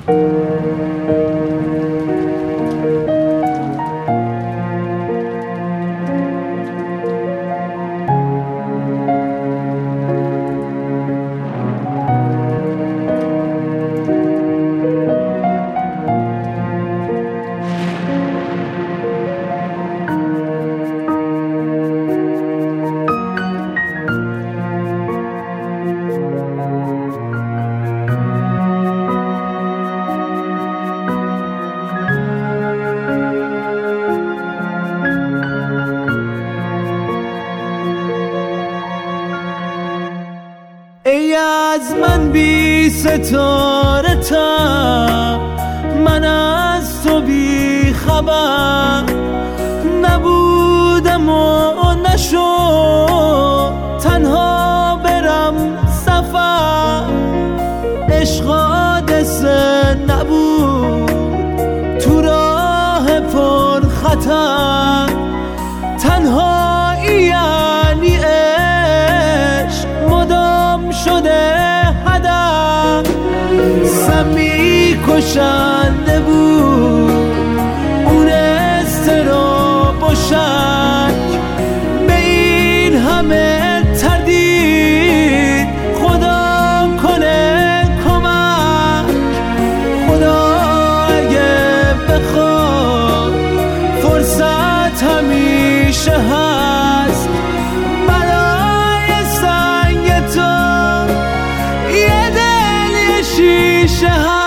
ای از من بی ستاره تا من از تو بی خبر نبودم و نشد تنها برم سفر. عشق حادثه نبود تو راه پر خطر، تنهایی یعنی عشق مدام شده هدف. سمی کشنده بود اون اضطراب و شک، به این همه تردید خدا کنه کمک. خدا اگه بخواد فرصت همیشه هست برای سنگ تو، یه دل یه شیشه هست.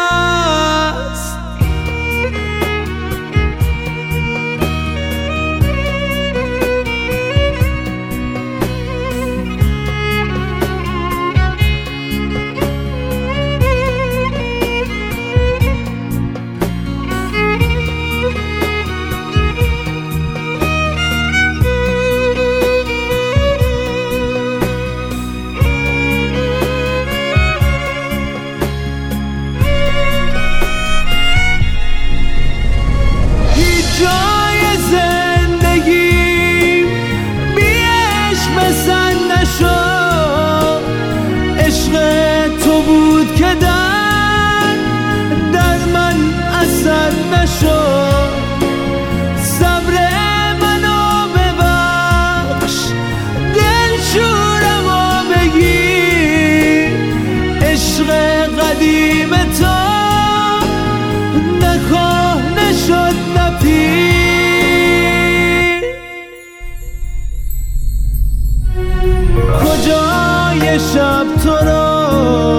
جای زندگی بی عشق بسن نشد. عشق تو بود که در من اثر نشد. صبر منو ببخش دلشورمو بگیر، عشق قدیم تو نکهنه شد نپیر. کجای شب تو رو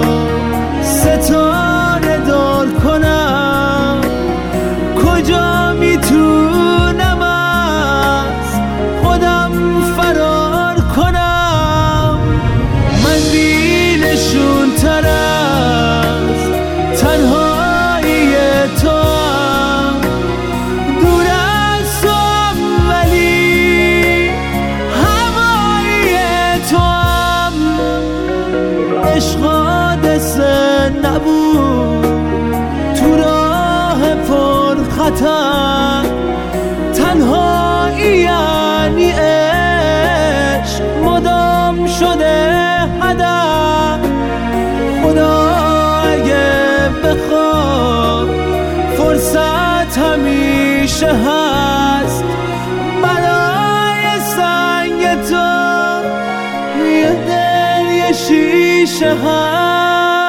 ستاره دار کنم، کجا میتونم از خودم فرار کنم. من بی نشون تر از تنهایی تو هم، دور از تو هم ولی هوایی تو هم. عشق حادثه نبود تو راه پر خطر، تنهایی یعنی عشق مدام شده هدف. خدا اگه بخواد فرصت همیشه هست برای سنگ تو، یه دل یه شیشه هست.